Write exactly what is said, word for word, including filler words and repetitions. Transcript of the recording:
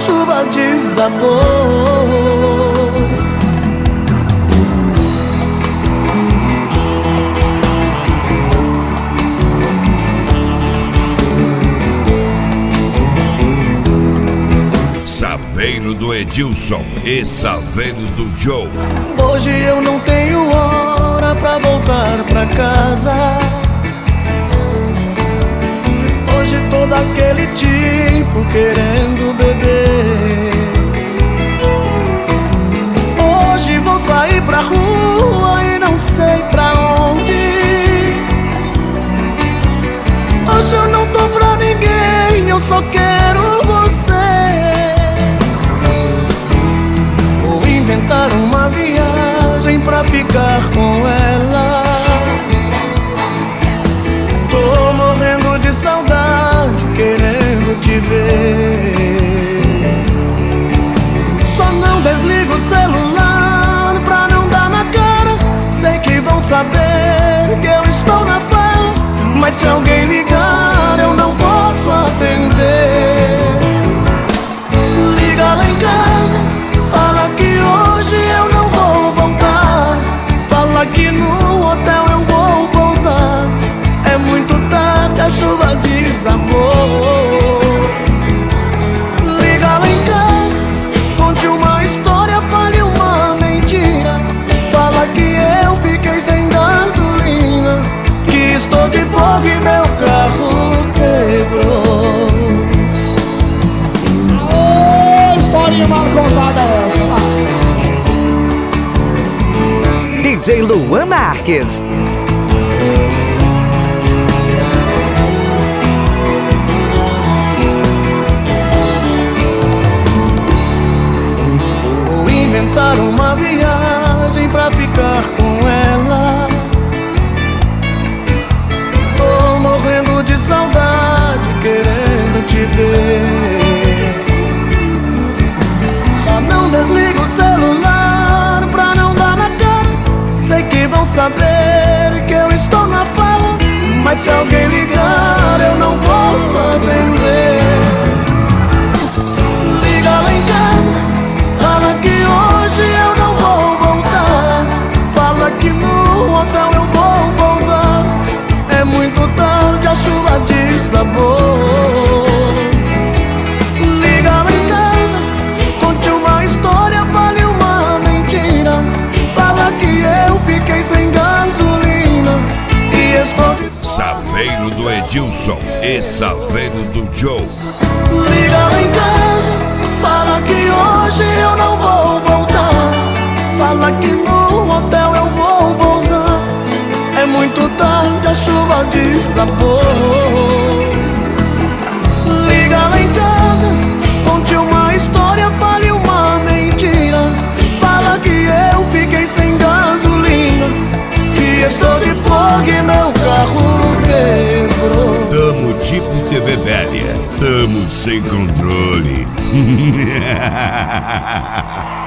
chuva desabou. Saveiro do Edilson e Saveiro do Joe. Hoje eu não tenho hora pra voltar pra casa. Hoje tô daquele tipo querendo beber. Hoje vou sair pra rua e não sei pra onde. Hoje eu não tô pra ninguém, eu só quero você. Inventar uma viagem pra ficar com ela. Tô morrendo de saudade, querendo te ver. Só não desligo o celular pra não dar na cara. Sei que vão saber que eu estou na farra, mas se alguém ligar eu não posso atender. Liga lá em casa, fala que hoje eu não vou voltar. Fala que no hotel eu vou pousar. É muito tarde, a chuva desabou. Liga lá em casa, conte uma história, fale uma mentira. Fala que eu fiquei sem gasolina, que estou de folga e meu carro quebrou. Ô, historinha mal contada essa lá. D J Luan Marques. Vou inventar uma viagem pra ficar com ela. Tô morrendo de saudade, querendo te ver. Só não desligo o celular pra não dar na cara. Sei que vão saber que eu estou na farra, mas se alguém ligar eu não posso atender. Liga lá em casa, fala que hoje eu não vou voltar. Fala que no hotel eu vou pousar. É muito tarde, a chuva desabou. Liga lá em casa, conte uma história, fale uma mentira. Fala que eu fiquei sem gasolina e estou de Saveiro do Edilson e Saveiro do Joe. Liga lá em casa, fala que hoje eu não vou voltar. Fala que no hotel eu vou pousar. É muito tarde, a chuva desabou. Liga lá em casa, conte uma história, fale uma mentira. Fala que eu fiquei sem gasolina, que estou de folga e meu carro quebrou. Tamo tipo T V velha, tamo sem controle.